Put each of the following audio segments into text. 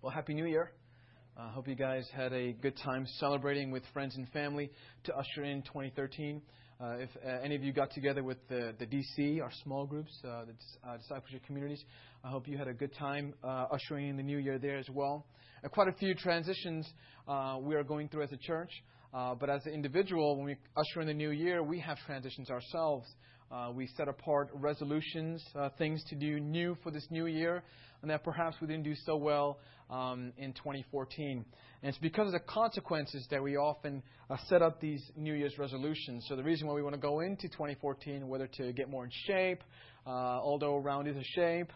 Well, Happy New Year. I hope you guys had a good time celebrating with friends and family to usher in 2013. If any of you got together with the DC, our small groups, the discipleship communities, I hope you had a good time ushering in the new year there as well. Quite a few transitions we are going through as a church. But as an individual, when we usher in the new year, we have transitions ourselves. We set apart resolutions, things to do new for this new year, and that perhaps we didn't do so well in 2014. And it's because of the consequences that we often set up these New Year's resolutions. So the reason why we want to go into 2014, whether to get more in shape, although around is a shape,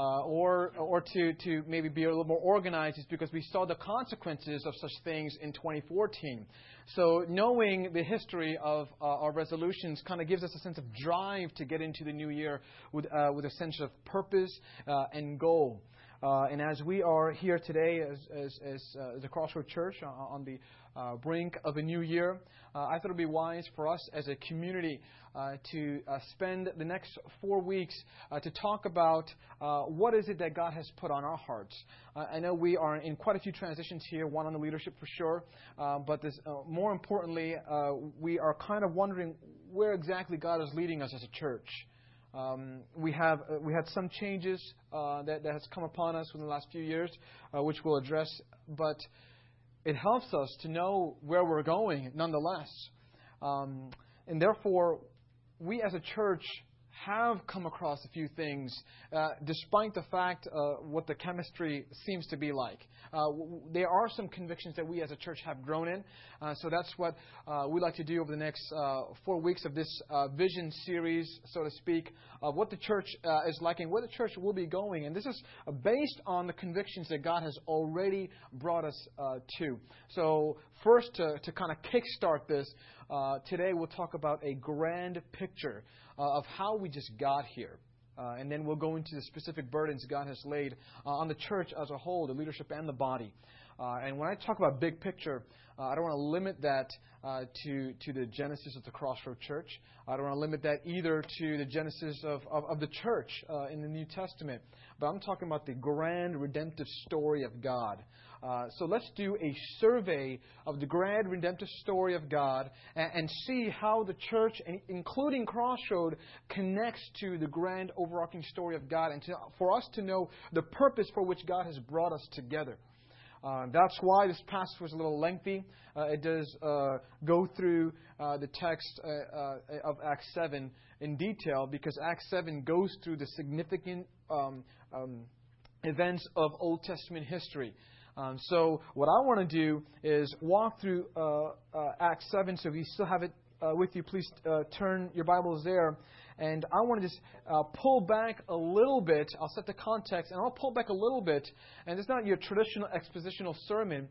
or to maybe be a little more organized, is because we saw the consequences of such things in 2014. So knowing the history of our resolutions kind of gives us a sense of drive to get into the new year with a sense of purpose and goal. And as we are here today as the Crossroad Church on the brink of a new year, I thought it would be wise for us as a community to spend the next 4 weeks to talk about what is it that God has put on our hearts. I know we are in quite a few transitions here, one on the leadership for sure, but this, more importantly, we are kind of wondering where exactly God is leading us as a church. We had some changes that has come upon us in the last few years, which we'll address, but it helps us to know where we're going nonetheless. And therefore, we as a church have come across a few things, despite the fact what the chemistry seems to be like. There are some convictions that we as a church have grown in. So that's what we'd like to do over the next 4 weeks of this vision series, so to speak, of what the church is like and where the church will be going. And this is based on the convictions that God has already brought us to. So first, to kind of kickstart this, today we'll talk about a grand picture of how we just got here. And then we'll go into the specific burdens God has laid on the church as a whole, the leadership and the body. And when I talk about big picture, I don't want to limit that to the genesis of the Crossroad Church. I don't want to limit that either to the genesis of the church in the New Testament. But I'm talking about the grand redemptive story of God. So let's do a survey of the grand redemptive story of God and see how the church, including Crossroad, connects to the grand overarching story of God, and for us to know the purpose for which God has brought us together. That's why this passage was a little lengthy. It does go through the text of Acts 7 in detail, because Acts 7 goes through the significant events of Old Testament history. So what I want to do is walk through Acts 7. So if you still have it with you, please turn your Bibles there. And I want to just pull back a little bit. I'll set the context, and I'll pull back a little bit. And it's not your traditional expositional sermon.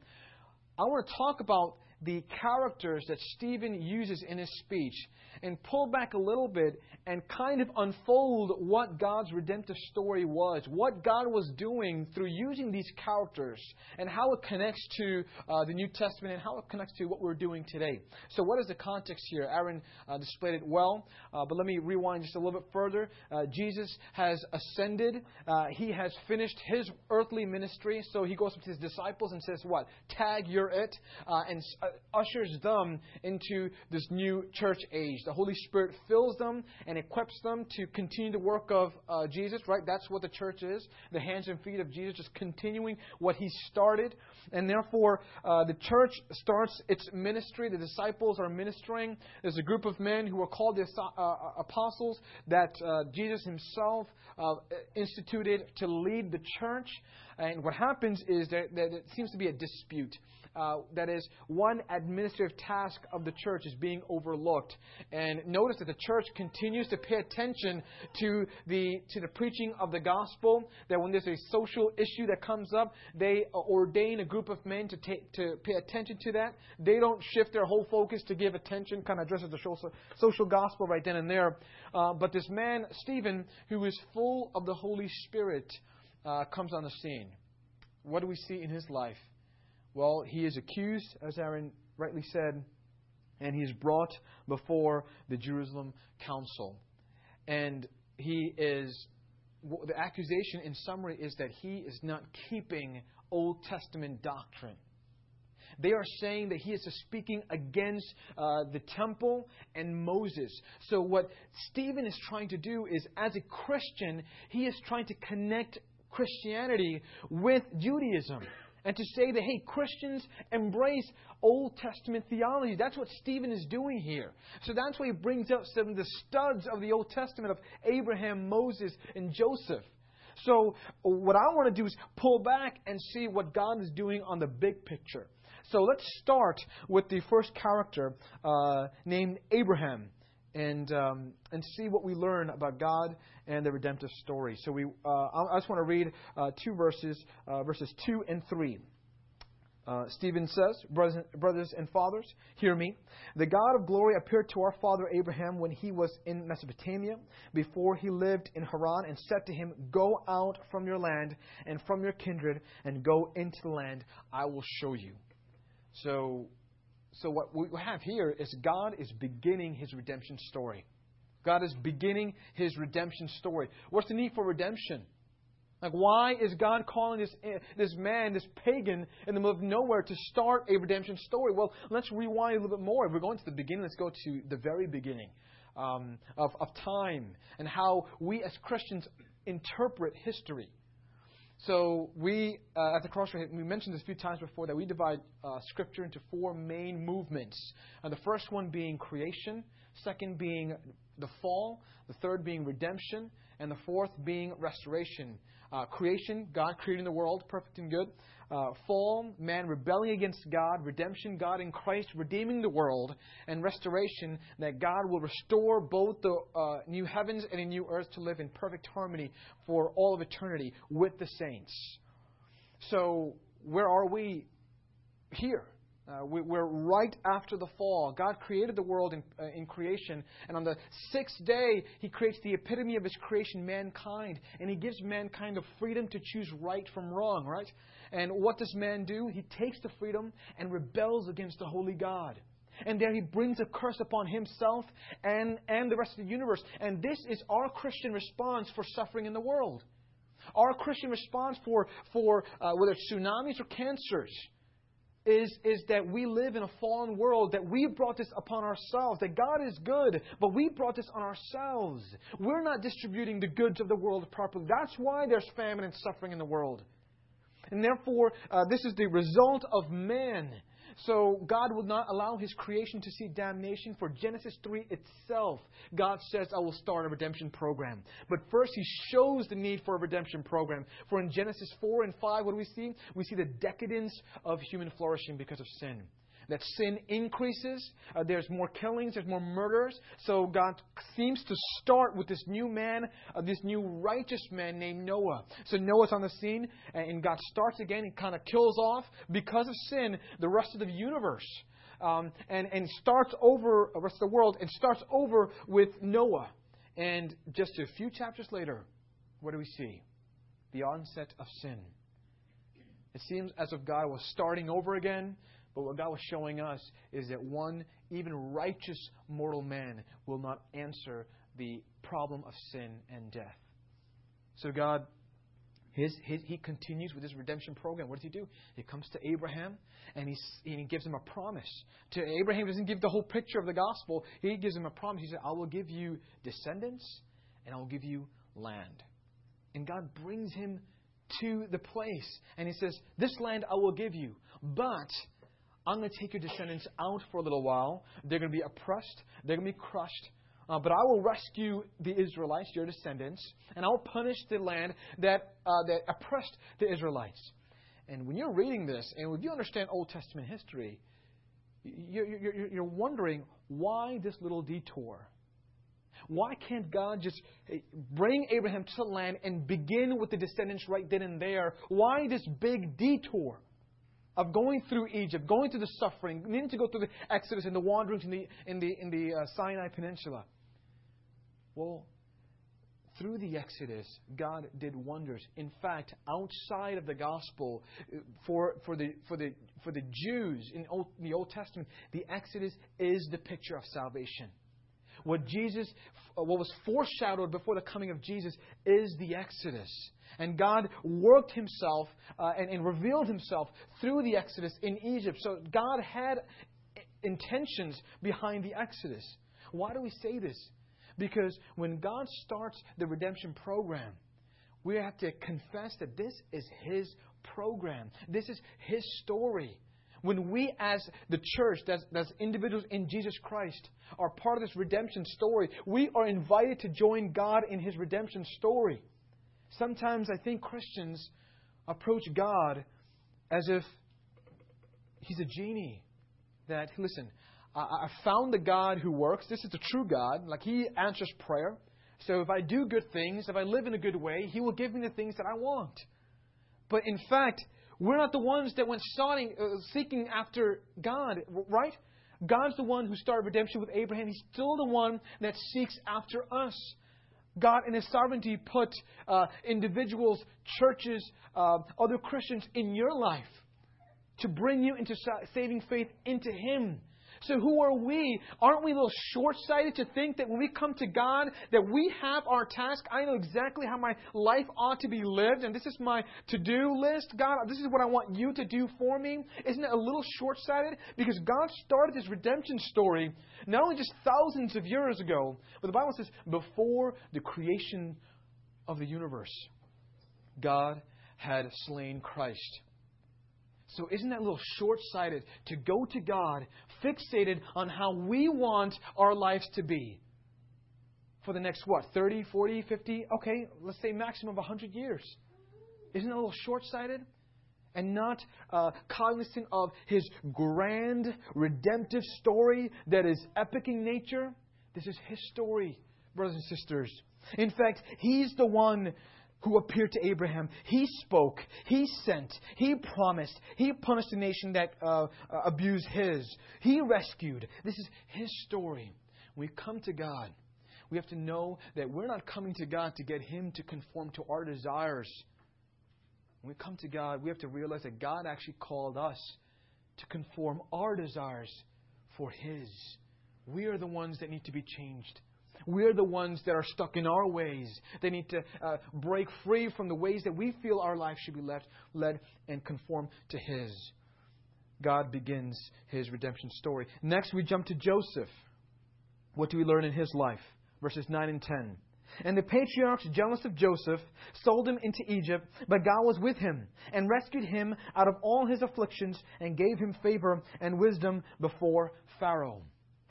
I want to talk about the characters that Stephen uses in his speech, and pull back a little bit and kind of unfold what God's redemptive story was, what God was doing through using these characters, and how it connects to the New Testament and how it connects to what we're doing today. So what is the context here? Aaron displayed it well, but let me rewind just a little bit further. Jesus has ascended. He has finished His earthly ministry, so He goes up to His disciples and says, what? Tag, you're it. And ushers them into this new church age. The Holy Spirit fills them and equips them to continue the work of Jesus, right? That's what the church is. The hands and feet of Jesus, just continuing what He started. And therefore, the church starts its ministry. The disciples are ministering. There's a group of men who are called the apostles that Jesus Himself instituted to lead the church. And what happens is that it seems to be a dispute. That is, one administrative task of the church is being overlooked. And notice that the church continues to pay attention to the preaching of the gospel. That when there's a social issue that comes up, they ordain a group of men to pay attention to that. They don't shift their whole focus to give attention, kind of addresses the social gospel right then and there. But this man, Stephen, who is full of the Holy Spirit, comes on the scene. What do we see in his life? Well, he is accused, as Aaron rightly said, and he is brought before the Jerusalem council. And the accusation in summary is that he is not keeping Old Testament doctrine. They are saying that he is speaking against the temple and Moses. So what Stephen is trying to do is, as a Christian, he is trying to connect Christianity with Judaism. And to say that, hey, Christians embrace Old Testament theology. That's what Stephen is doing here. So that's why he brings up some of the studs of the Old Testament of Abraham, Moses, and Joseph. So what I want to do is pull back and see what God is doing on the big picture. So let's start with the first character named Abraham and see what we learn about God and the redemptive story. So I just want to read two verses 2 and 3. Stephen says, brothers and fathers, hear me. The God of glory appeared to our father Abraham when he was in Mesopotamia, before he lived in Haran, and said to him, go out from your land and from your kindred and go into the land I will show you. So what we have here is God is beginning His redemption story. God is beginning His redemption story. What's the need for redemption? Like, why is God calling this man, this pagan, in the middle of nowhere to start a redemption story? Well, let's rewind a little bit more. If we're going to the beginning, let's go to the very beginning of time and how we as Christians interpret history. So we, at the Crossroads, we mentioned this a few times before, that we divide Scripture into four main movements. The first one being creation, second being the fall, the third being redemption, and the fourth being restoration. Creation, God creating the world, perfect and good. Fall, man rebelling against God. Redemption, God in Christ redeeming the world. And restoration, that God will restore both the new heavens and a new earth to live in perfect harmony for all of eternity with the saints. So, where are we here? We're right after the fall. God created the world in creation. And on the sixth day, He creates the epitome of His creation, mankind. And He gives mankind the freedom to choose right from wrong, right? And what does man do? He takes the freedom and rebels against the holy God. And there He brings a curse upon himself and the rest of the universe. And this is our Christian response for suffering in the world. Our Christian response for whether it's tsunamis or cancers, is that we live in a fallen world, that we brought this upon ourselves, that God is good, but we brought this on ourselves. We're not distributing the goods of the world properly. That's why there's famine and suffering in the world. And therefore, this is the result of man. So God will not allow His creation to see damnation. For Genesis 3 itself, God says, I will start a redemption program. But first He shows the need for a redemption program. For in Genesis 4 and 5, what do we see? We see the decadence of human flourishing because of sin. That sin increases, there's more killings, there's more murders. So God seems to start with this new man, this new righteous man named Noah. So Noah's on the scene, and God starts again and kind of kills off, because of sin, the rest of the universe. And starts over the rest of the world, and starts over with Noah. And just a few chapters later, what do we see? The onset of sin. It seems as if God was starting over again. But what God was showing us is that one, even righteous mortal man, will not answer the problem of sin and death. So God, He continues with His redemption program. What does He do? He comes to Abraham and He gives him a promise. To Abraham, He doesn't give the whole picture of the gospel. He gives him a promise. He said, I will give you descendants and I will give you land. And God brings him to the place. And He says, this land I will give you, but I'm going to take your descendants out for a little while. They're going to be oppressed. They're going to be crushed. But I will rescue the Israelites, your descendants, and I'll punish the land that oppressed the Israelites. And when you're reading this, and if you understand Old Testament history, you're wondering, why this little detour? Why can't God just bring Abraham to the land and begin with the descendants right then and there? Why this big detour of going through Egypt, going through the suffering, needing to go through the Exodus and the wanderings in the Sinai Peninsula? Well, through the Exodus, God did wonders. In fact, outside of the gospel, for the Jews in the Old Testament, the Exodus is the picture of salvation. What was foreshadowed before the coming of Jesus is the Exodus. And God worked Himself and revealed Himself through the Exodus in Egypt. So God had intentions behind the Exodus. Why do we say this? Because when God starts the redemption program, we have to confess that this is His program. This is His story. When we as the church, that's individuals in Jesus Christ, are part of this redemption story, we are invited to join God in His redemption story. Sometimes I think Christians approach God as if He's a genie. That, listen, I found the God who works. This is the true God. Like, He answers prayer. So if I do good things, if I live in a good way, He will give me the things that I want. But in fact, we're not the ones that went seeking after God, right? God's the one who started redemption with Abraham. He's still the one that seeks after us. God, in His sovereignty, put individuals, churches, other Christians in your life to bring you into saving faith into Him. So who are we? Aren't we a little short-sighted to think that when we come to God, that we have our task? I know exactly how my life ought to be lived, and this is my to-do list. God, this is what I want You to do for me. Isn't it a little short-sighted? Because God started this redemption story not only just thousands of years ago, but the Bible says before the creation of the universe, God had slain Christ. So isn't that a little short-sighted to go to God fixated on how we want our lives to be for the next, 30, 40, 50, okay, let's say maximum of 100 years. Isn't that a little short-sighted? And not cognizant of His grand redemptive story that is epic in nature? This is His story, brothers and sisters. In fact, He's the one who appeared to Abraham. He spoke. He sent. He promised. He punished the nation that abused His. He rescued. This is His story. When we come to God, we have to know that we're not coming to God to get Him to conform to our desires. When we come to God, we have to realize that God actually called us to conform our desires for His. We are the ones that need to be changed. We're the ones that are stuck in our ways. They need to break free from the ways that we feel our life should be led and conform to His. God begins His redemption story. Next, we jump to Joseph. What do we learn in his life? Verses 9 and 10. And the patriarchs, jealous of Joseph, sold him into Egypt, but God was with him and rescued him out of all his afflictions and gave him favor and wisdom before Pharaoh.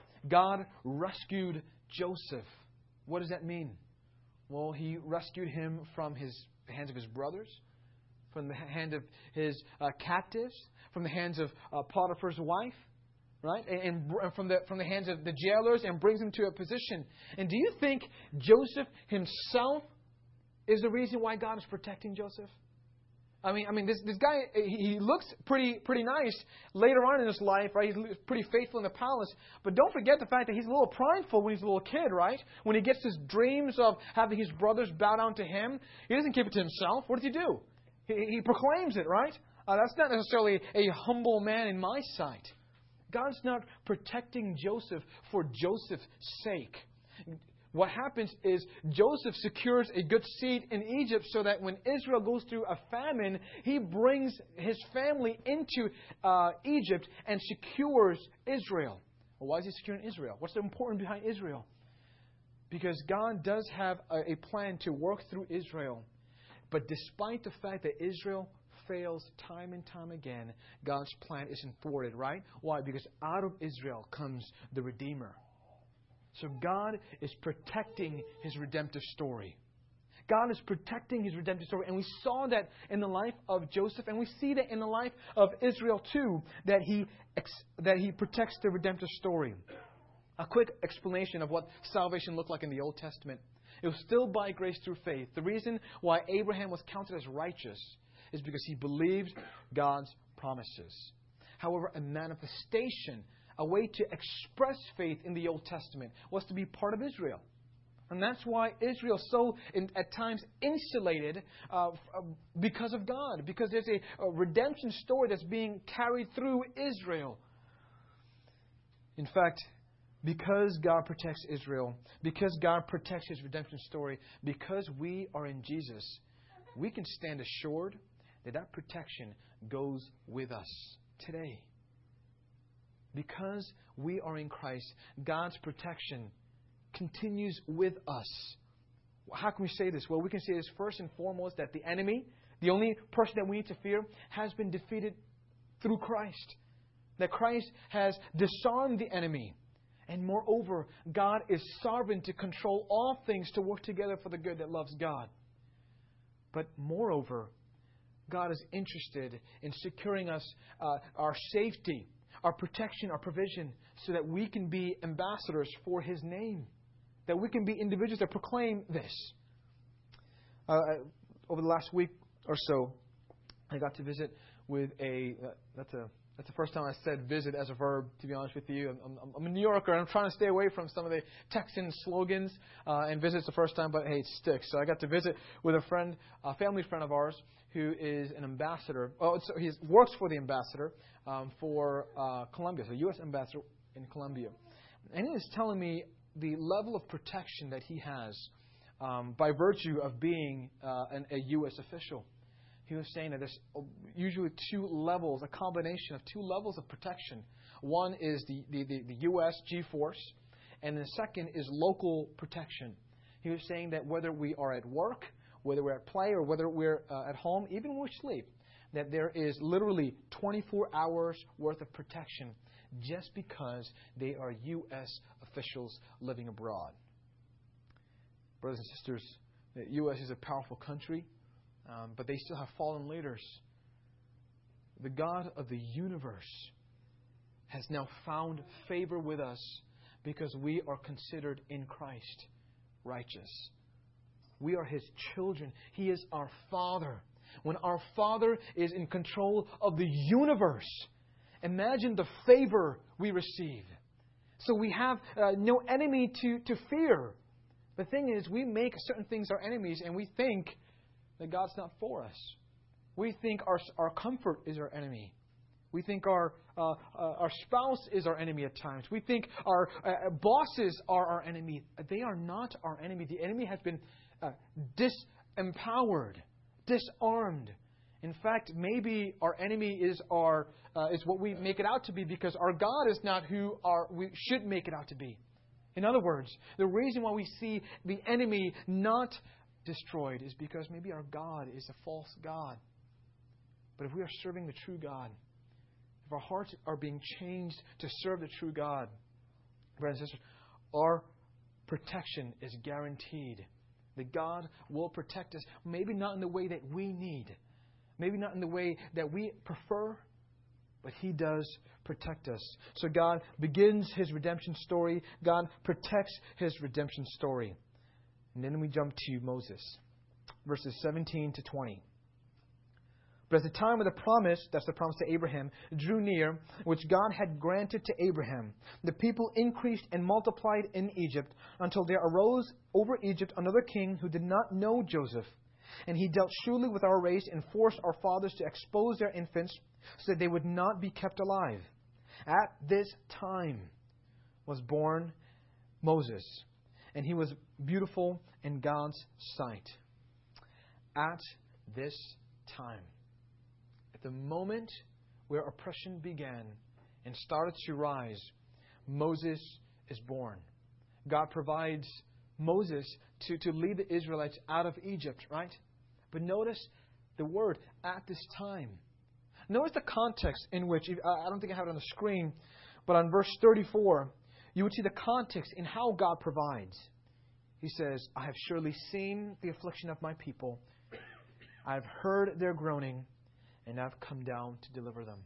God rescued Joseph. What does that mean? Well, He rescued him from the hands of his brothers, from the hand of his captives, from the hands of Potiphar's wife, right? And from the hands of the jailers, and brings him to a position. And do you think Joseph himself is the reason why God is protecting Joseph? I mean, this guy, he looks pretty nice later on in his life, right? He's pretty faithful in the palace. But don't forget the fact that he's a little prideful when he's a little kid, right? When he gets his dreams of having his brothers bow down to him, he doesn't keep it to himself. What does he do? He proclaims it, right? That's not necessarily a humble man in my sight. God's not protecting Joseph for Joseph's sake. What happens is Joseph secures a good seat in Egypt so that when Israel goes through a famine, he brings his family into Egypt and secures Israel. Well, why is he securing Israel? What's the important behind Israel? Because God does have a plan to work through Israel. But despite the fact that Israel fails time and time again, God's plan isn't thwarted, right? Why? Because out of Israel comes the Redeemer. So God is protecting His redemptive story. God is protecting His redemptive story. And we saw that in the life of Joseph, and we see that in the life of Israel too, that He protects the redemptive story. A quick explanation of what salvation looked like in the Old Testament. It was still by grace through faith. The reason why Abraham was counted as righteous is because he believed God's promises. However, a manifestation, a way to express faith in the Old Testament, was to be part of Israel. And that's why Israel is so, at times, insulated because of God. Because there's a redemption story that's being carried through Israel. In fact, because God protects Israel, because God protects His redemption story, because we are in Jesus, we can stand assured that that protection goes with us today. Because we are in Christ, God's protection continues with us. How can we say this? Well, we can say this first and foremost, that the enemy, the only person that we need to fear, has been defeated through Christ. That Christ has disarmed the enemy. And moreover, God is sovereign to control all things to work together for the good that loves God. But moreover, God is interested in securing us our safety, our protection, our provision, so that we can be ambassadors for His name. That we can be individuals that proclaim this. Over the last week or so, I got to visit with that's the first time I said visit as a verb, to be honest with you. I'm a New Yorker, and I'm trying to stay away from some of the Texan slogans. And visit's the first time, but hey, it sticks. So I got to visit with a friend, a family friend of ours, who is an ambassador. Oh, so he works for the ambassador for Colombia, so U.S. ambassador in Colombia. And he was telling me the level of protection that he has by virtue of being a U.S. official. He was saying that there's usually two levels, a combination of two levels of protection. One is the U.S. G-force, and the second is local protection. He was saying that whether we are at work, whether we're at play, or whether we're at home, even when we sleep, that there is literally 24 hours worth of protection just because they are U.S. officials living abroad. Brothers and sisters, the U.S. is a powerful country. But they still have fallen leaders. The God of the universe has now found favor with us because we are considered in Christ righteous. We are His children. He is our Father. When our Father is in control of the universe, imagine the favor we receive. So we have no enemy to fear. The thing is, we make certain things our enemies, and we think that God's not for us. We think our comfort is our enemy. We think our spouse is our enemy at times. We think our bosses are our enemy. They are not our enemy. The enemy has been disempowered, disarmed. In fact, maybe our enemy is what we make it out to be, because our God is not who we should make it out to be. In other words, the reason why we see the enemy not destroyed is because maybe our God is a false God. But if we are serving the true God, if our hearts are being changed to serve the true God, brothers and sisters, our protection is guaranteed. That God will protect us, maybe not in the way that we need, maybe not in the way that we prefer, but He does protect us. So God begins His redemption story. God protects His redemption story. And then we jump to Moses, verses 17 to 20. But as the time of the promise, that's the promise to Abraham, drew near, which God had granted to Abraham, the people increased and multiplied in Egypt until there arose over Egypt another king who did not know Joseph. And he dealt shrewdly with our race and forced our fathers to expose their infants so that they would not be kept alive. At this time was born Moses, and he was beautiful in God's sight. At this time, at the moment where oppression began and started to rise, Moses is born. God provides Moses to lead the Israelites out of Egypt, right? But notice the word, at this time. Notice the context in which, I don't think I have it on the screen, but on verse 34, you would see the context in how God provides. He says, I have surely seen the affliction of my people. I have heard their groaning, and I have come down to deliver them.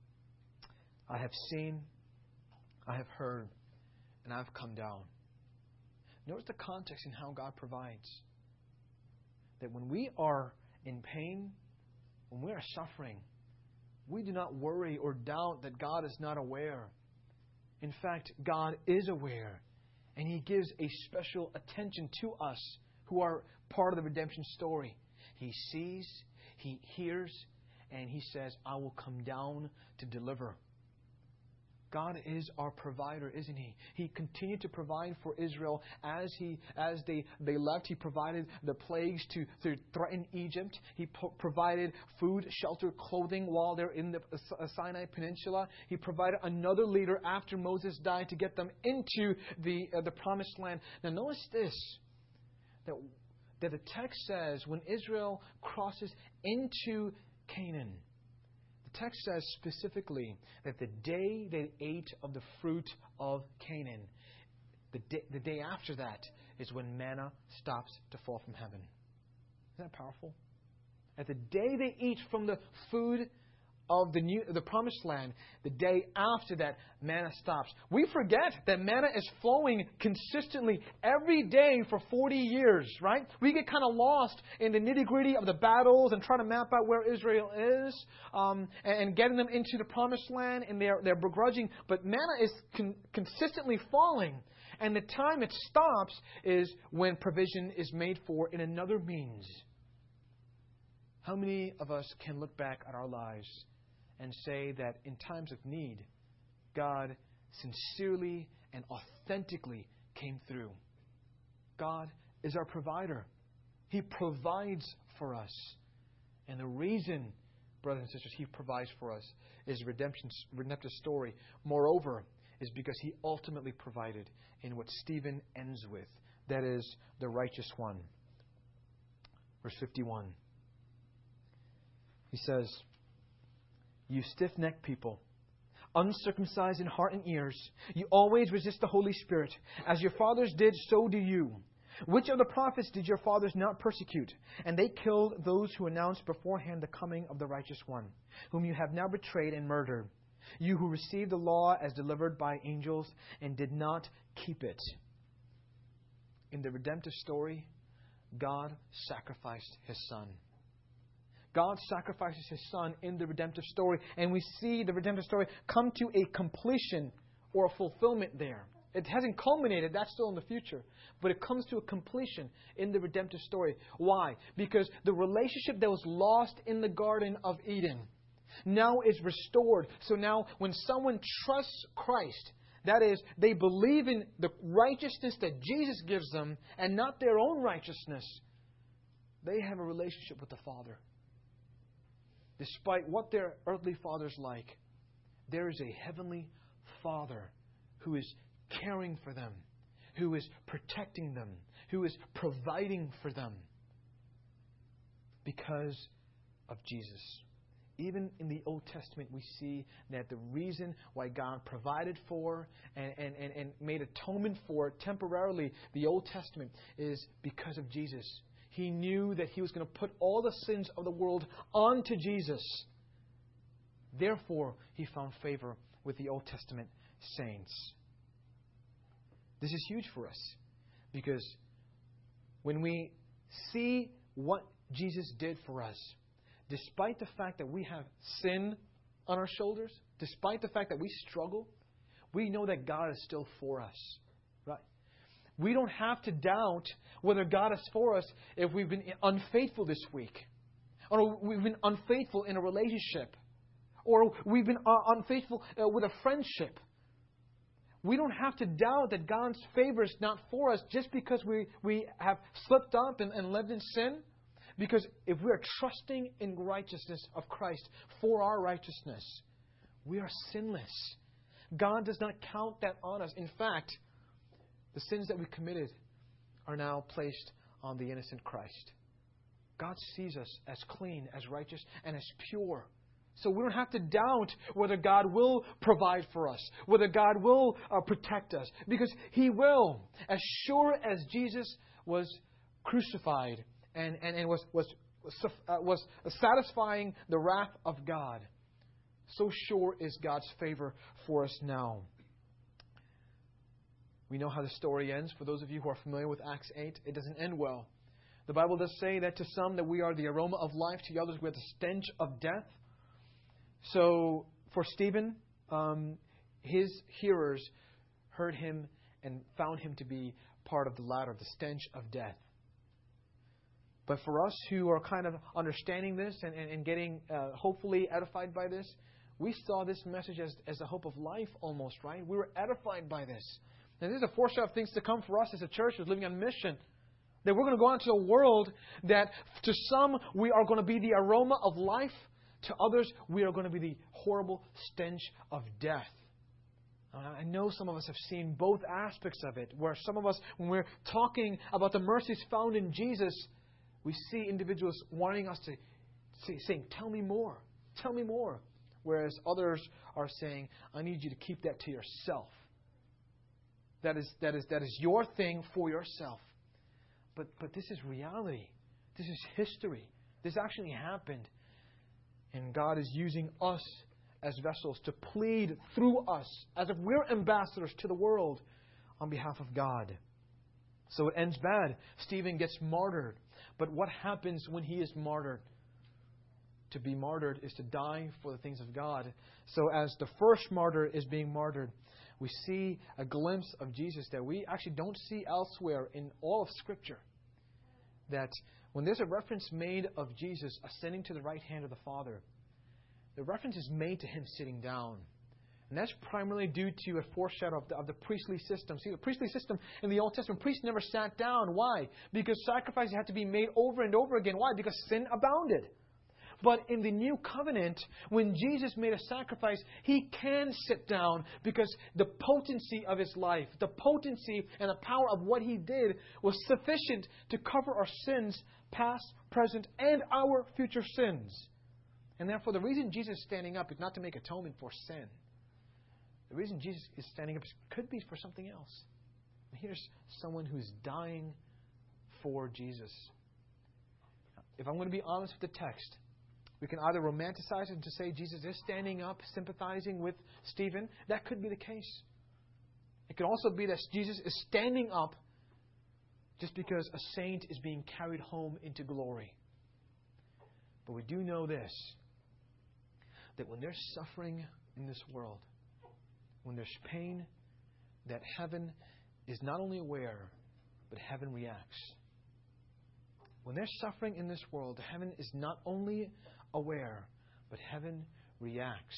I have seen, I have heard, and I have come down. Notice the context in how God provides. That when we are in pain, when we are suffering, we do not worry or doubt that God is not aware. In fact, God is aware. And He gives a special attention to us who are part of the redemption story. He sees, He hears, and He says, I will come down to deliver. God is our provider, isn't He? He continued to provide for Israel as they left. He provided the plagues to threaten Egypt. He provided food, shelter, clothing while they're in the Sinai Peninsula. He provided another leader after Moses died to get them into the Promised Land. Now notice this, that the text says when Israel crosses into Canaan, the text says specifically that the day they ate of the fruit of Canaan, the day after that is when manna stops to fall from heaven. Isn't that powerful? At the day they eat from the food of the Promised Land, the day after that, manna stops. We forget that manna is flowing consistently every day for 40 years, right? We get kind of lost in the nitty-gritty of the battles and trying to map out where Israel is and getting them into the Promised Land, and they're begrudging. But manna is consistently falling, and the time it stops is when provision is made for in another means. How many of us can look back at our lives and say that in times of need, God sincerely and authentically came through? God is our provider. He provides for us. And the reason, brothers and sisters, He provides for us is redemptive story. Moreover, is because He ultimately provided in what Stephen ends with. That is, the righteous one. Verse 51. He says, "You stiff-necked people, uncircumcised in heart and ears, you always resist the Holy Spirit. As your fathers did, so do you. Which of the prophets did your fathers not persecute? And they killed those who announced beforehand the coming of the righteous one, whom you have now betrayed and murdered. You who received the law as delivered by angels and did not keep it." In the redemptive story, God sacrificed His Son. God sacrifices His Son in the redemptive story, and we see the redemptive story come to a completion or a fulfillment there. It hasn't culminated, that's still in the future, but it comes to a completion in the redemptive story. Why? Because the relationship that was lost in the Garden of Eden now is restored. So now when someone trusts Christ, that is, they believe in the righteousness that Jesus gives them and not their own righteousness, they have a relationship with the Father. Despite what their earthly father's like, there is a heavenly Father who is caring for them, who is protecting them, who is providing for them because of Jesus. Even in the Old Testament, we see that the reason why God provided for and made atonement for temporarily the Old Testament is because of Jesus. He knew that He was going to put all the sins of the world onto Jesus. Therefore, He found favor with the Old Testament saints. This is huge for us because when we see what Jesus did for us, despite the fact that we have sin on our shoulders, despite the fact that we struggle, we know that God is still for us. Right? We don't have to doubt whether God is for us if we've been unfaithful this week, or we've been unfaithful in a relationship, or we've been unfaithful with a friendship. We don't have to doubt that God's favor is not for us just because we have slipped up and lived in sin. Because if we are trusting in righteousness of Christ for our righteousness, we are sinless. God does not count that on us. In fact, the sins that we committed are now placed on the innocent Christ. God sees us as clean, as righteous, and as pure. So we don't have to doubt whether God will provide for us, whether God will protect us, because He will. As sure as Jesus was crucified and was satisfying the wrath of God, so sure is God's favor for us now. We know how the story ends. For those of you who are familiar with Acts 8, it doesn't end well. The Bible does say that to some that we are the aroma of life, to others we are the stench of death. So for Stephen, his hearers heard him and found him to be part of the latter, the stench of death. But for us who are kind of understanding this and getting hopefully edified by this, we saw this message as the hope of life almost, right? We were edified by this. And this is a foreshadow of things to come for us as a church who's living on mission. That we're going to go into a world that to some we are going to be the aroma of life. To others, we are going to be the horrible stench of death. I know some of us have seen both aspects of it, where some of us, when we're talking about the mercies found in Jesus, we see individuals wanting us to saying, tell me more, tell me more. Whereas others are saying, I need you to keep that to yourself. That is your thing for yourself. But this is reality. This is history. This actually happened. And God is using us as vessels to plead through us as if we're ambassadors to the world on behalf of God. So it ends bad. Stephen gets martyred. But what happens when he is martyred? To be martyred is to die for the things of God. So as the first martyr is being martyred, we see a glimpse of Jesus that we actually don't see elsewhere in all of Scripture. That when there's a reference made of Jesus ascending to the right hand of the Father, the reference is made to Him sitting down. And that's primarily due to a foreshadow of the priestly system. See, the priestly system in the Old Testament, priests never sat down. Why? Because sacrifices had to be made over and over again. Why? Because sin abounded. But in the new covenant, when Jesus made a sacrifice, He can sit down because the potency of His life, the potency and the power of what He did was sufficient to cover our sins, past, present, and our future sins. And therefore, the reason Jesus is standing up is not to make atonement for sin. The reason Jesus is standing up could be for something else. Here's someone who's dying for Jesus. If I'm going to be honest with the text, we can either romanticize it and to say Jesus is standing up, sympathizing with Stephen. That could be the case. It could also be that Jesus is standing up just because a saint is being carried home into glory. But we do know this, that when there's suffering in this world, when there's pain, that heaven is not only aware, but heaven reacts. When there's suffering in this world, heaven is not only aware, but heaven reacts.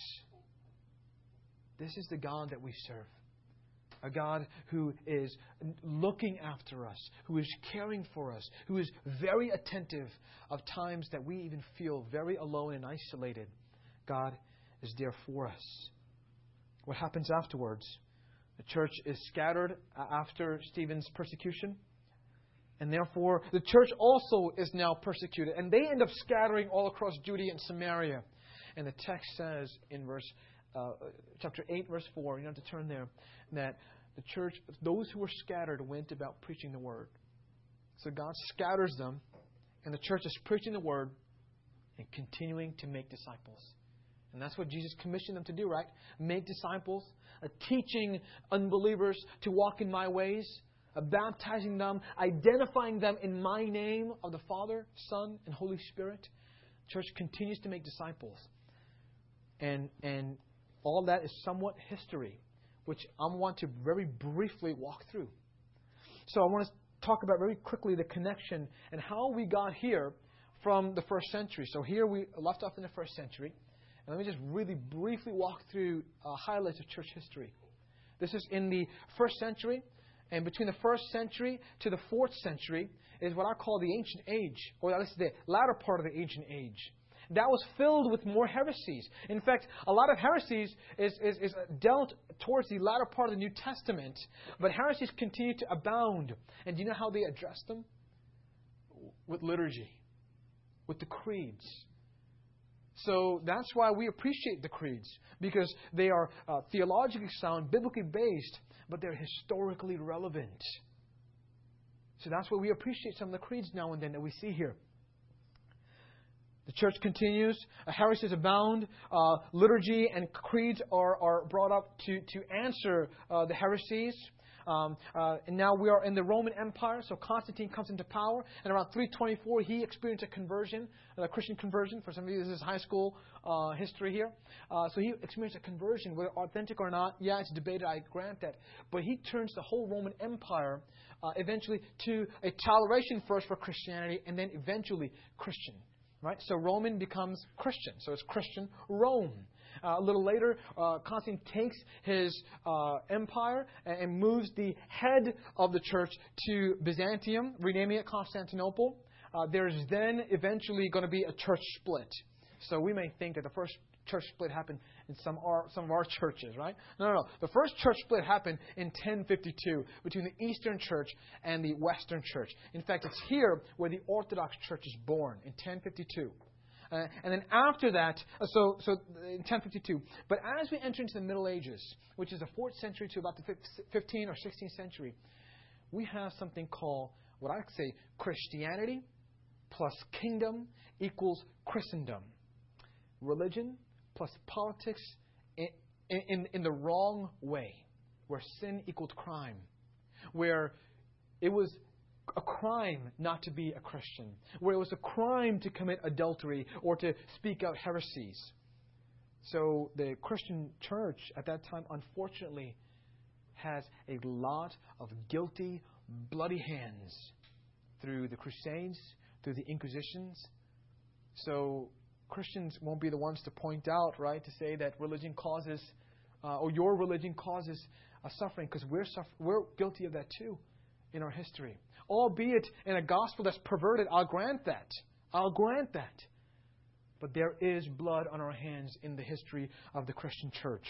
This is the God that we serve. A God who is looking after us, who is caring for us, who is very attentive of times that we even feel very alone and isolated. God is there for us. What happens afterwards? The church is scattered after Stephen's persecution. And therefore, the church also is now persecuted. And they end up scattering all across Judea and Samaria. And the text says in chapter 8, verse 4, you don't have to turn there, that the church, those who were scattered, went about preaching the Word. So God scatters them, and the church is preaching the Word and continuing to make disciples. And that's what Jesus commissioned them to do, right? Make disciples, teaching unbelievers to walk in my ways, baptizing them, identifying them in my name of the Father, Son, and Holy Spirit. Church continues to make disciples. And all that is somewhat history, which I want to very briefly walk through. So I want to talk about very quickly the connection and how we got here from the first century. So here we left off in the first century. And let me just really briefly walk through highlights of church history. This is in the first century. And between the first century to the 4th century is what I call the ancient age, or at least the latter part of the ancient age. That was filled with more heresies. In fact, a lot of heresies is dealt towards the latter part of the New Testament, but heresies continue to abound. And do you know how they address them? With liturgy, with the creeds. So that's why we appreciate the creeds, because they are theologically sound, biblically based, but they're historically relevant. So that's why we appreciate some of the creeds now and then that we see here. The church continues. Heresies abound. Liturgy and creeds are brought up to answer the heresies. And now we are in the Roman Empire, so Constantine comes into power. And around 324, he experienced a conversion, a Christian conversion. For some of you, this is high school history here. So he experienced a conversion, whether authentic or not. Yeah, it's debated, I grant that. But he turns the whole Roman Empire eventually to a toleration first for Christianity, and then eventually Christian. Right? So Roman becomes Christian. So it's Christian Rome. A little later, Constantine takes his empire and moves the head of the church to Byzantium, renaming it Constantinople. There's then eventually going to be a church split. So we may think that the first church split happened in some of our churches, right? No. The first church split happened in 1052 between the Eastern Church and the Western Church. In fact, it's here where the Orthodox Church is born, in 1052. And then after that, so in 1052. But as we enter into the Middle Ages, which is the 4th century to about the 15th or 16th century, we have something called, what I say, Christianity plus kingdom equals Christendom. Religion plus politics in the wrong way, where sin equaled crime, where it was a crime not to be a Christian, where it was a crime to commit adultery or to speak out heresies. So the Christian church at that time, unfortunately, has a lot of guilty, bloody hands through the Crusades, through the Inquisitions. So Christians won't be the ones to point out, right, to say that religion causes, or your religion causes a suffering, because we're guilty of that too in our history. Albeit in a gospel that's perverted, I'll grant that. But there is blood on our hands in the history of the Christian church.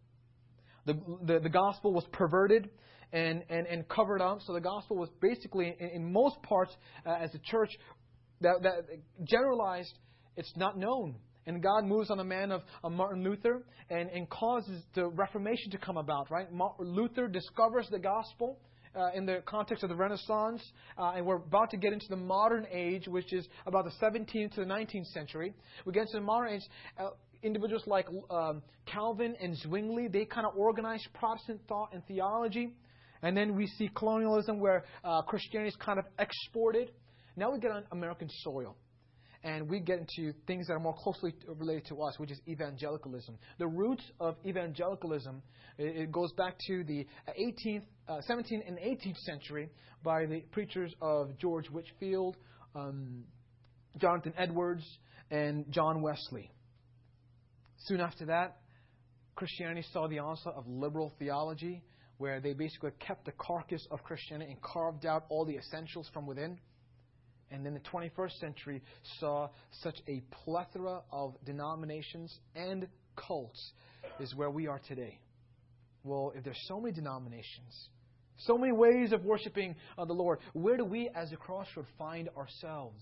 The gospel was perverted and covered up. So the gospel was basically, in most parts, as a church that generalized, it's not known. And God moves on a man of Martin Luther and causes the Reformation to come about, right? Luther discovers the gospel in the context of the Renaissance, and we're about to get into the modern age, which is about the 17th to the 19th century. We get into the modern age, individuals like Calvin and Zwingli, they kind of organized Protestant thought and theology. And then we see colonialism where Christianity is kind of exported. Now we get on American soil. And we get into things that are more closely related to us, which is evangelicalism. The roots of evangelicalism, it goes back to the 17th and 18th century by the preachers of George Whitefield, Jonathan Edwards, and John Wesley. Soon after that, Christianity saw the onslaught of liberal theology, where they basically kept the carcass of Christianity and carved out all the essentials from within. And then the 21st century saw such a plethora of denominations and cults is where we are today. Well, if there's so many denominations, so many ways of worshiping the Lord, where do we as a Crossroad find ourselves?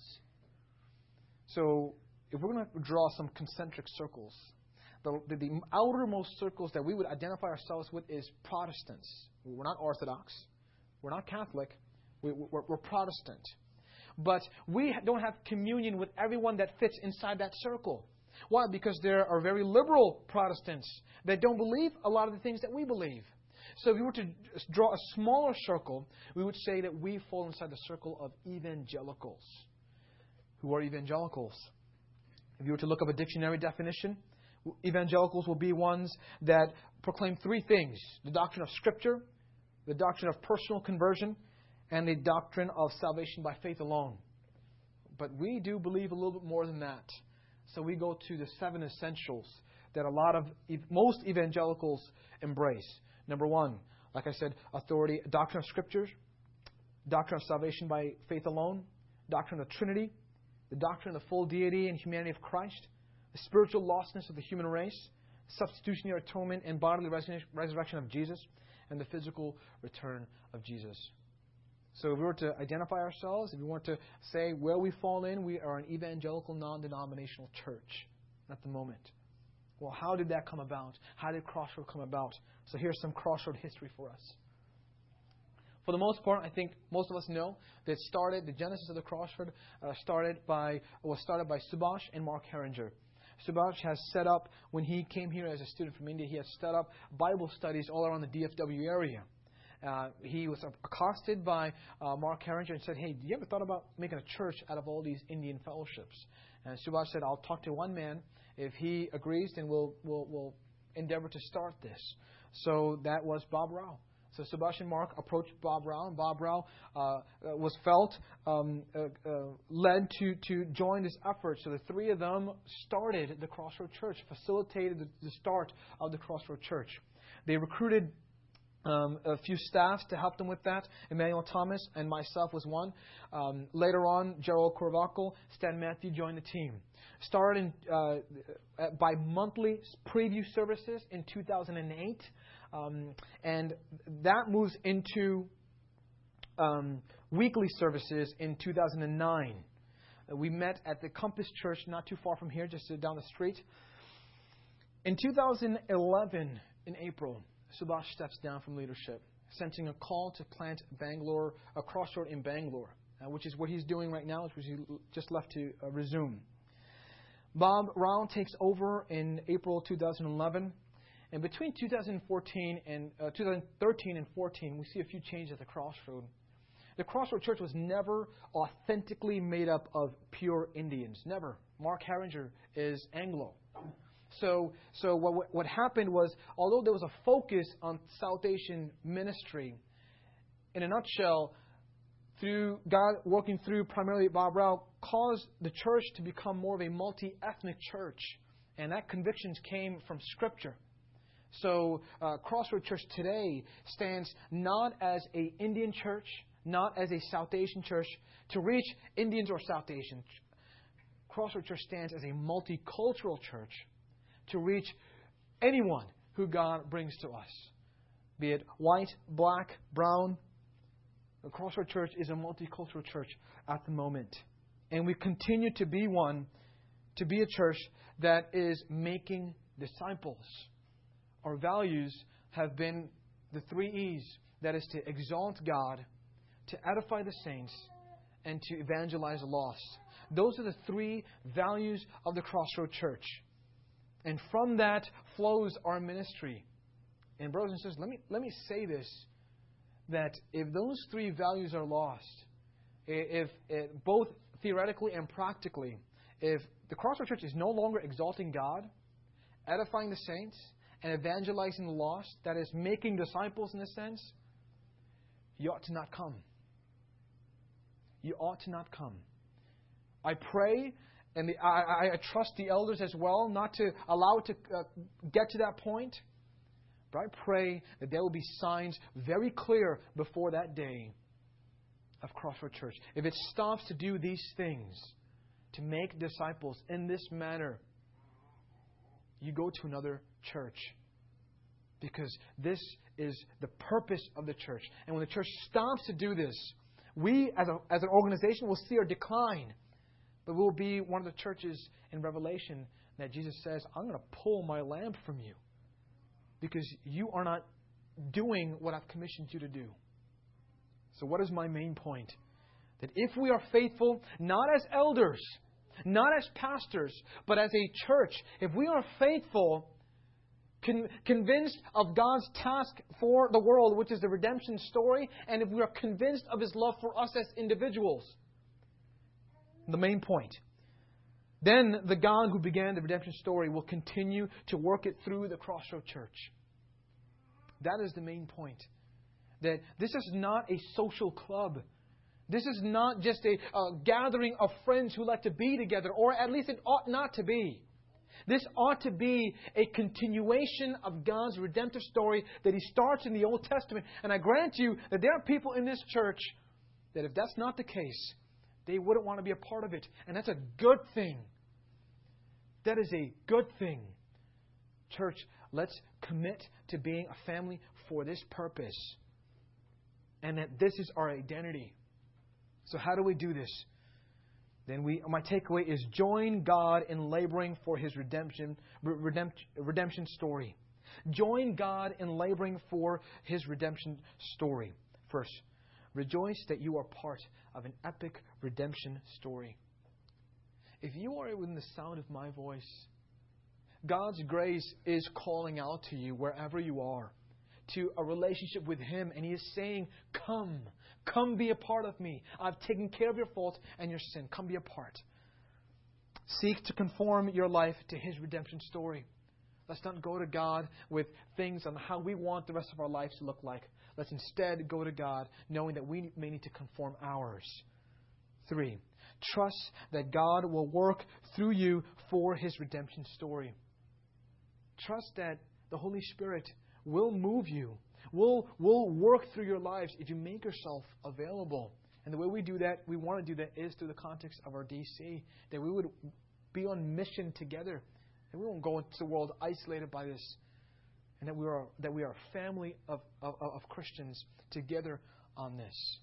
So if we're going to draw some concentric circles, the outermost circles that we would identify ourselves with is Protestants. We're not Orthodox. We're not Catholic. We're Protestant. But we don't have communion with everyone that fits inside that circle. Why? Because there are very liberal Protestants that don't believe a lot of the things that we believe. So if we were to draw a smaller circle, we would say that we fall inside the circle of evangelicals. Who are evangelicals? If you were to look up a dictionary definition, evangelicals will be ones that proclaim three things: the doctrine of Scripture, the doctrine of personal conversion, and the doctrine of salvation by faith alone. But we do believe a little bit more than that. So we go to the 7 essentials that most evangelicals embrace. Number 1, like I said, authority, doctrine of Scriptures, doctrine of salvation by faith alone, doctrine of the Trinity, the doctrine of the full deity and humanity of Christ, the spiritual lostness of the human race, substitutionary atonement and bodily resurrection of Jesus, and the physical return of Jesus. So if we were to identify ourselves, if we were to say where we fall in, we are an evangelical, non-denominational church at the moment. Well, how did that come about? How did Crossroad come about? So here's some Crossroad history for us. For the most part, I think most of us know that the genesis of the Crossroad was started by Subhash and Mark Herringer. Subhash has set up, when he came here as a student from India, he has set up Bible studies all around the DFW area. He was accosted by Mark Herringer and said, "Hey, do you ever thought about making a church out of all these Indian fellowships?" And Subhash said, "I'll talk to one man. If he agrees, then we'll endeavor to start this." So that was Bob Rao. So Sebastian Mark approached Bob Rao, and Bob Rao led to join this effort. So the three of them started the Crossroad Church, facilitated the start of the Crossroad Church. They recruited a few staffs to help them with that. Emmanuel Thomas and myself was one. Later on, Gerald Corvaco, Stan Matthew joined the team. Started by monthly preview services in 2008. And that moves into weekly services in 2009. We met at the Compass Church not too far from here, just down the street. In 2011, in April, Subhash steps down from leadership, sensing a call to plant a Crossroad in Bangalore, which is what he's doing right now, which he just left to resume. Bob Rao takes over in April 2011. And between 2013 and 14, we see a few changes at the Crossroad. The Crossroad Church was never authentically made up of pure Indians. Never. Mark Harringer is Anglo. So what happened was, although there was a focus on South Asian ministry, in a nutshell, through God working through primarily Bob Rao, caused the church to become more of a multi-ethnic church. And that convictions came from Scripture. So Crossroad Church today stands not as an Indian church, not as a South Asian church to reach Indians or South Asians. Crossroad Church stands as a multicultural church to reach anyone who God brings to us, be it white, black, brown. The Crossroad Church is a multicultural church at the moment. And we continue to be a church that is making disciples. Our values have been the 3 E's. That is to exalt God, to edify the saints, and to evangelize the lost. Those are the 3 values of the Crossroad Church. And from that flows our ministry. And brothers and sisters, let me say this, that if those 3 values are lost, if both theoretically and practically, if the Crossroad Church is no longer exalting God, edifying the saints, and evangelizing the lost, that is, making disciples in a sense, you ought to not come. You ought to not come. I pray, and I trust the elders as well, not to allow it to get to that point. But I pray that there will be signs very clear before that day of Crossroad Church. If it stops to do these things, to make disciples in this manner, you go to another church. Because this is the purpose of the church. And when the church stops to do this, we as an organization will see our decline. But we'll be one of the churches in Revelation that Jesus says, I'm going to pull my lamp from you. Because you are not doing what I've commissioned you to do. So what is my main point? That if we are faithful, not as elders, not as pastors, but as a church, if we are faithful, convinced of God's task for the world, which is the redemption story, and if we are convinced of His love for us as individuals, the main point, then the God who began the redemption story will continue to work it through the Crossroad Church. That is the main point. That this is not a social club. This is not just a gathering of friends who like to be together, or at least it ought not to be. This ought to be a continuation of God's redemptive story that He starts in the Old Testament. And I grant you that there are people in this church that if that's not the case, they wouldn't want to be a part of it. And that's a good thing. That is a good thing. Church, let's commit to being a family for this purpose. And that this is our identity. So how do we do this? Then my takeaway is join God in laboring for His redemption story. Join God in laboring for His redemption story. First, rejoice that you are part of an epic redemption story. If you are within the sound of my voice, God's grace is calling out to you wherever you are, to a relationship with Him, and He is saying, come. Come be a part of me. I've taken care of your fault and your sin. Come be a part. Seek to conform your life to His redemption story. Let's not go to God with things on how we want the rest of our lives to look like. Let's instead go to God knowing that we may need to conform ours. 3, trust that God will work through you for His redemption story. Trust that the Holy Spirit will move you, will work through your lives if you make yourself available. And the way we do that, we want to do that, is through the context of our DC, that we would be on mission together, and we won't go into the world isolated by this, and that we are a family of Christians together on this.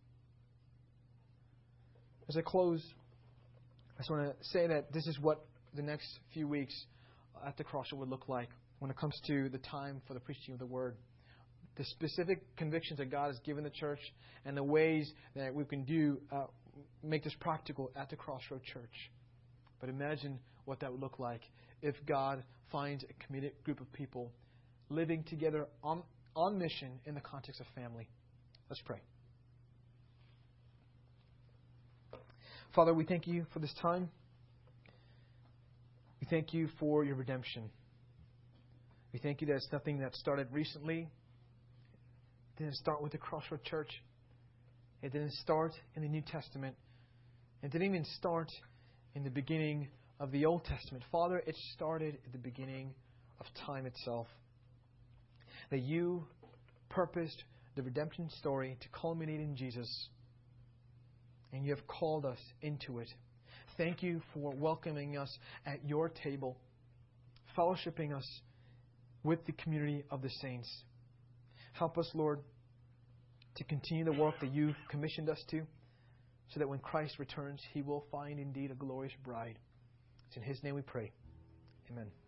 As I close, I just want to say that this is what the next few weeks at the Crossroad would look like when it comes to the time for the preaching of the Word. The specific convictions that God has given the church and the ways that we can make this practical at the Crossroad Church. But imagine what that would look like if God finds a committed group of people living together on mission in the context of family. Let's pray. Father, we thank you for this time. We thank you for your redemption. We thank you that it's nothing that started recently. It didn't start with the Crossroad Church. It didn't start in the New Testament. It didn't even start in the beginning of the Old Testament. Father, it started at the beginning of time itself. That you purposed the redemption story to culminate in Jesus. And you have called us into it. Thank you for welcoming us at your table, fellowshipping us with the community of the saints. Help us, Lord, to continue the work that you've commissioned us to, so that when Christ returns, He will find indeed a glorious bride. It's in His name we pray. Amen.